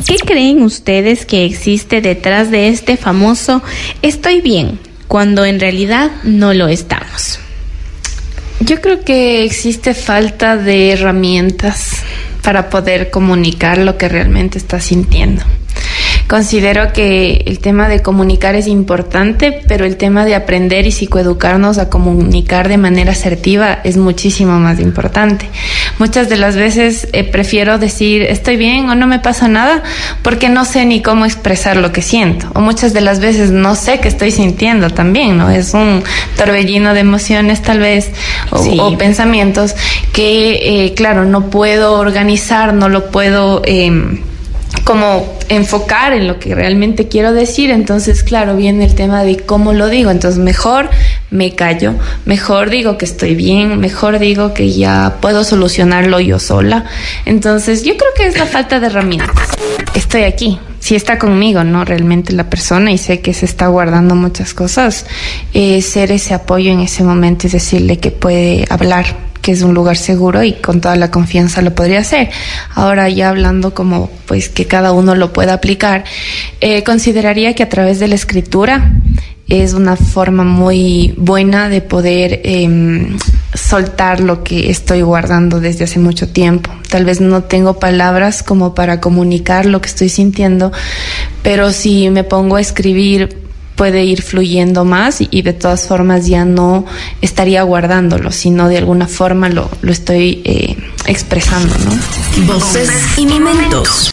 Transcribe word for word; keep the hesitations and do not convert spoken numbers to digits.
¿Qué creen ustedes que existe detrás de este famoso estoy bien, cuando en realidad no lo estamos? Yo creo que existe falta de herramientas para poder comunicar lo que realmente estás sintiendo. Considero que el tema de comunicar es importante, pero el tema de aprender y psicoeducarnos a comunicar de manera asertiva es muchísimo más importante. Muchas de las veces eh, prefiero decir estoy bien o no me pasa nada porque no sé ni cómo expresar lo que siento. O muchas de las veces no sé qué estoy sintiendo también, ¿no? Es un torbellino de emociones tal vez o, sí. o pensamientos que, eh, claro, no puedo organizar, no lo puedo... Eh, como enfocar en lo que realmente quiero decir. Entonces, claro, viene el tema de cómo lo digo. Entonces, mejor me callo, mejor digo que estoy bien, mejor digo que ya puedo solucionarlo yo sola. Entonces, yo creo que es la falta de herramientas. Estoy aquí, si está conmigo, ¿no? Realmente la persona, y sé que se está guardando muchas cosas, eh, ser ese apoyo en ese momento y decirle que puede hablar, que es un lugar seguro y con toda la confianza lo podría hacer. Ahora ya hablando como pues que cada uno lo pueda aplicar, eh, consideraría que a través de la escritura es una forma muy buena de poder eh, soltar lo que estoy guardando desde hace mucho tiempo. Tal vez no tengo palabras como para comunicar lo que estoy sintiendo, pero si me pongo a escribir puede ir fluyendo más y, y de todas formas ya no estaría guardándolo, sino de alguna forma lo, lo estoy eh, expresando, ¿no? Voces y momentos.